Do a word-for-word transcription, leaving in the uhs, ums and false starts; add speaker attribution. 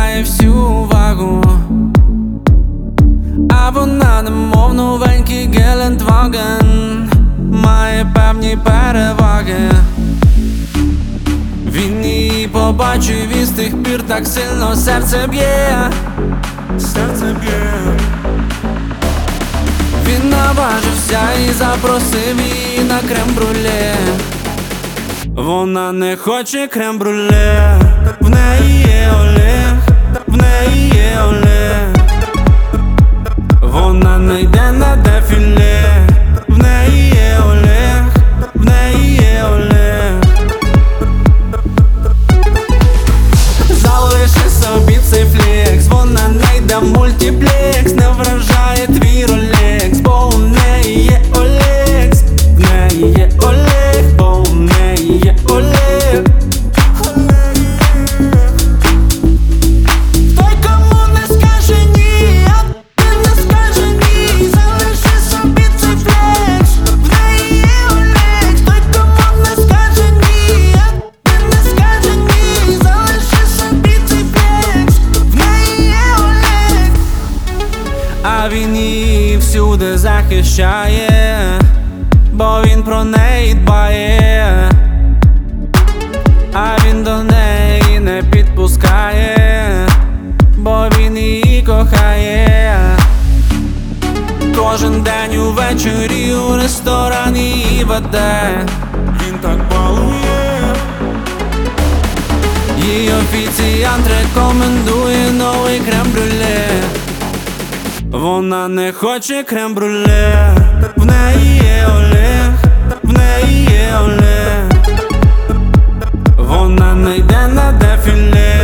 Speaker 1: приділяє всю увагу, а вона немов новенький Гелендваген, має певні переваги. Він її побачив і з тих пір так сильно серце б'є, серце б'є. Він наважився і запросив її на крем-брюле. Вона не хоче крем-брюле, в неї є Олег, в неї є Олег. Вона не йде на дефіле, в неї є Олег, в неї є Олег. Залиши собі цей флекс, вона не йде в мультиплекс, не вражає твій ролекс, бо у неї є Олег, в неї є Олег, бо у неї є Олег. Той, кому не скаже ні, а ти не скаже ні, залиши собі цей флекс, в неї є Олег. Той, кому не скаже ні, а ти не скаже ні, залиши собі цей флекс, в неї є Олег. А він її всюди захищає, бо він про неї дбає, а він до неї не підпускає, бо він її кохає. Кожен день увечері у ресторан її веде, він так балує. Їй офіціант рекомендує новий крем-брюле. Вона не хоче крем-брюле, в неї є Олег, в неї є Олег. Вона не йде на дефіле,